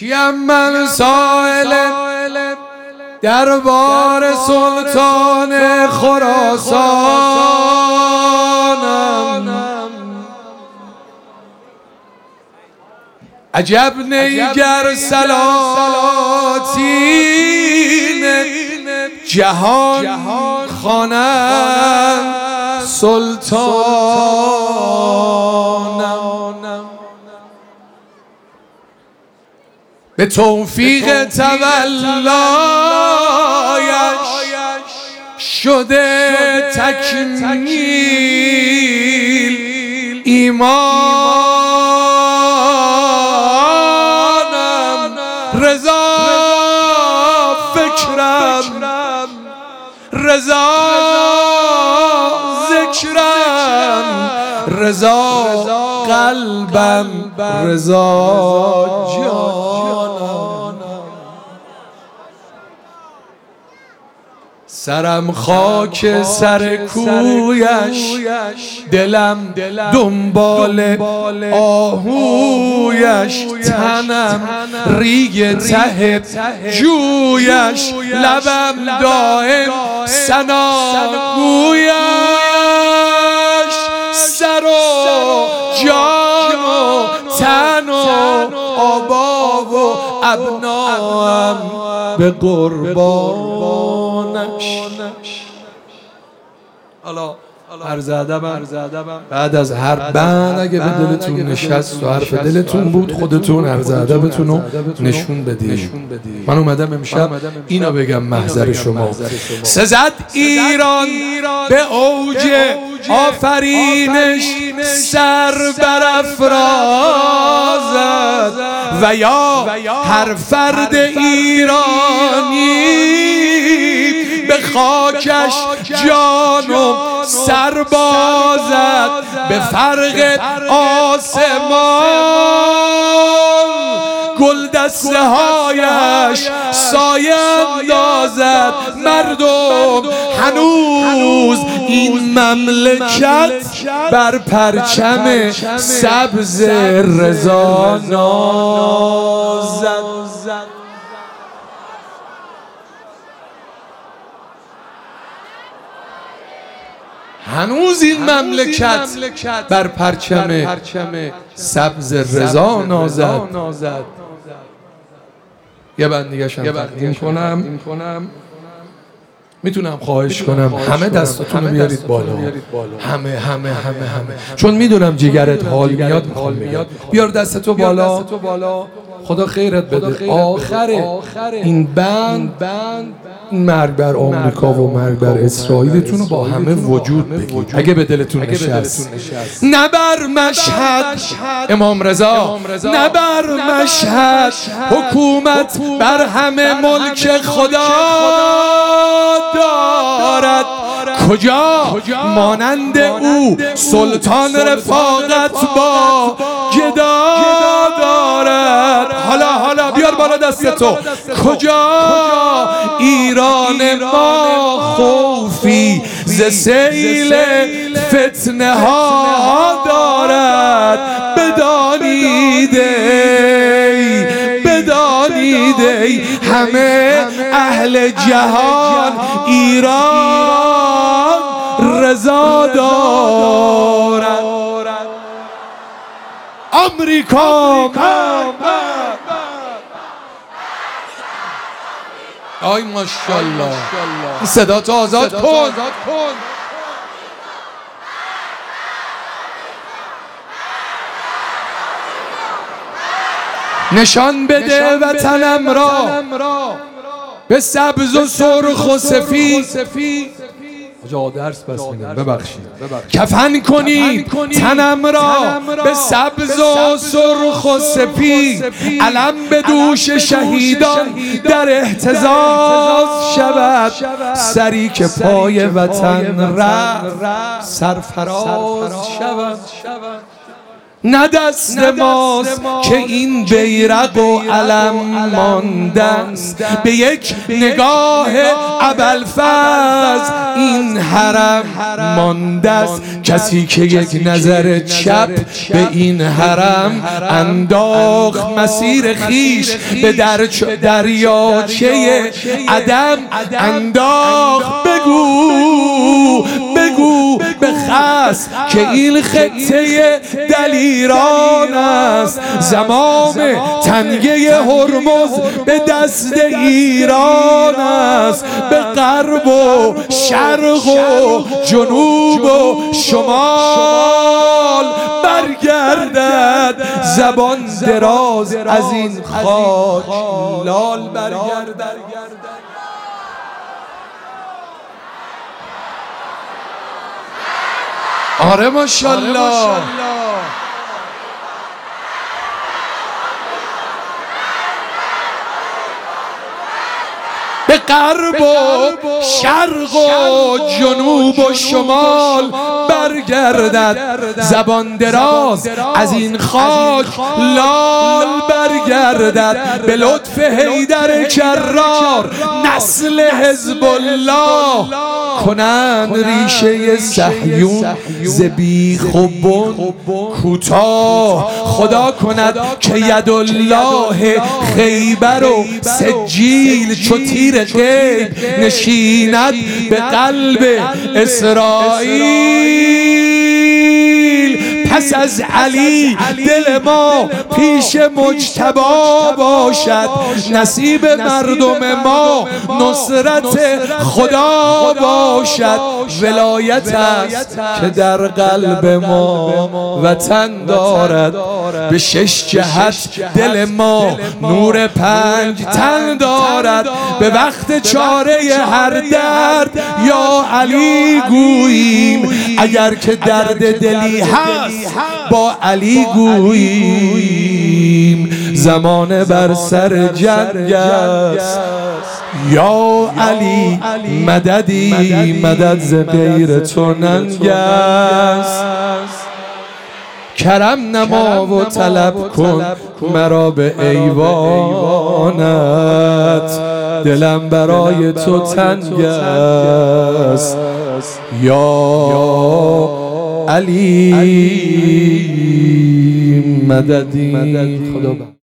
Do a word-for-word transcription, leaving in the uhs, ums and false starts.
کیم من سائل دربار سلطان خراسانم، عجب نیگر سلاطین جهان خوانند سلطانم. به توفیق تولایش شده تکمیل ایمانم، رضا فکرم رضا ذکرم رضا قلبم رضا جانم. سرم خاک سر کویش، دلم دنبال آهویش، تنم ریگ ته جویش، لبم دائم ثناگویش، سر و جان و تن و آبا و ابنام به قربانش. حالا عرض ادبم بعد از هر بند اگه به دلتون نشست و حرف دلتون بود خودتون عرض ادبتون رو نشون بدید. من اومدم امشب اینو بگم محضر شما. سزد ایران به اوج آفرینش سر برافرازد و یا هر فرد ایرانی به خاکش جان و سر بازد، به فرق آسمان گل دسته هایش سایه اندازد. مردم هنوز این مملکت بر پرچم سبز رضا نازد. هنوز این مملکت بر پرچم سبز رضا نازد. یه بند دیگه شم تقدیم کنم. میتونم خواهش کنم همه دستاتون رو بیارید بالا، همه همه همه همه چون میدونم جگرت حال میاد میخوام بگم. بیار دستتو بالا، خدا خیرت بده. آخر این بند مرگ بر آمریکا و مرگ بر اسرائیلتون رو با همه وجود بگید اگه به دلتون نشست. نه بر مشهد امام رضا، نه بر مشهد حکومت بر همه ملک خدا دارد. کجا مانند او سلطان رفاقت با گدا دارد. حالا حالا بیار بالا دستتو. کجا ایران ما خوفی ز سیل فتنه ها دارد. بدانید ای بدانید ای همه اهل جهان ایران رضا دارد. آمریکا آی ماشاءالله صدا تو آزاد کن. نشان بده وطنم را به سبز و سرخ و سفید. آجا درس بس میدم ببخشید. کفن کنید تنم را به سبز و سرخ و سپید، علم به دوش شهیدان در اهتزاز شود. سری که پای وطن رفت سرفراز شود. نه دست ماست که این بیرق و علم مانده است، به یک نگاه ابوالفضل این حرم مانده است. کسی که یک نظر چپ به این حرم انداخت، مسیر خیش به دریاچه عدم انداخت. بگو بگو به خس که این خطه دلیران است، زمام تنگه هرمز به دست ایران است. به غرب و شرق و جنوب و شمال برگردد زبان دراز از این خاک لال برگردد. آره ماشاءالله. به غرب و شرق و جنوب و شمال برگردد زبان دراز از این خاک لال برگردد. به لطف حیدر کرار نسل حزب الله کنند ریشه صهیون ز بیخ و بن کوتاه. خدا کند که یدالله خیبر و سجیل چو تیر غیب نشیند به قلب اسرائیل. پس از علی دل ما پیش مجتبی باشد، نصیب مردم ما نصرت خدا باشد. ولایت است که در قلب ما وطن دارد، به شش جهت دل ما نور پنج تن دارد. به وقت چاره هر درد یا علی گوییم، اگر که درد دلی هست با علی گوییم. زمان بر سر جنگ است یا علی مددی، مدد ز غیر تو ننگ است. کرم نما و طلب کن مرا به ایوانت، دلم برای تو تنگ است یا علی مددی. خدا